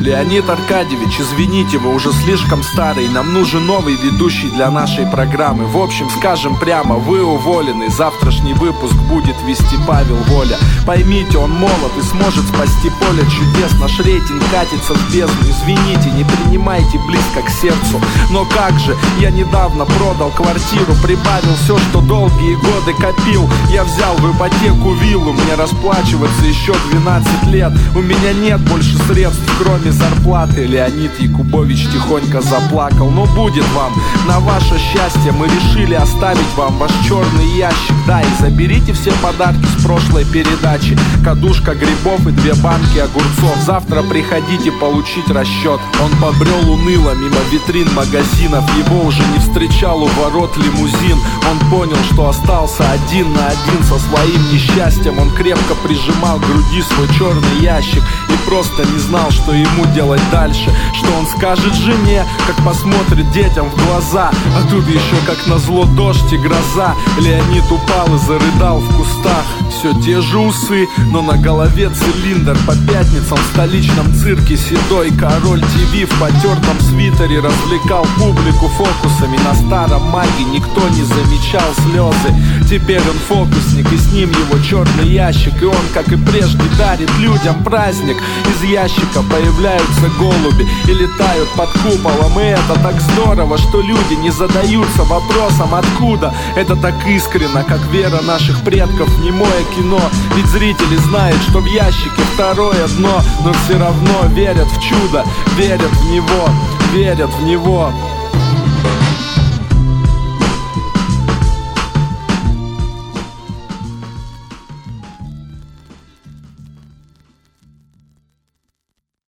Леонид Аркадьевич, извините, вы уже слишком старый. Нам нужен новый ведущий для нашей программы. В общем, скажем прямо, вы уволены. Завтрашний выпуск будет вести Павел Воля. Поймите, он молод и сможет спасти поле чудес. Наш рейтинг катится в бездну. Извините, не принимайте близко к сердцу. Но как же, я недавно продал квартиру, прибавил все, что долгие годы копил. Я взял в ипотеку виллу, мне расплачиваться еще 12 лет. У меня нет больше средств, кроме зарплаты. Леонид Якубович тихонько заплакал. Но будет вам, на ваше счастье мы решили оставить вам ваш черный ящик. Да, и заберите все подарки с прошлой передачи. Кадушка грибов и 2 банки огурцов. Завтра приходите получить расчет. Он побрел уныло мимо витрин магазинов. Его уже не встречал у ворот лимузин. Он понял, что остался один на один со своим несчастьем. Он крепко прижимал к груди свой черный ящик и просто не знал, что ему делать дальше. Что он скажет жене, как посмотрит детям в глаза. А тут еще как назло дождь и гроза. Леонид упал и зарыдал в кустах. Все те же усы, но на голове цилиндр. По пятницам в столичном цирке седой король ТВ в потертом свитере развлекал публику фокусами. На старом маге никто не замечал слезы. Теперь он фокусник, и с ним его черный ящик. И он, как и прежде, дарит людям праздник. Из ящика появляются голуби и летают под куполом. И это так здорово, что люди не задаются вопросом откуда. Это так искренно, как вера наших предков в немое кино. Ведь зрители знают, что в ящике второе дно. Но все равно верят в чудо, верят в него, верят в него.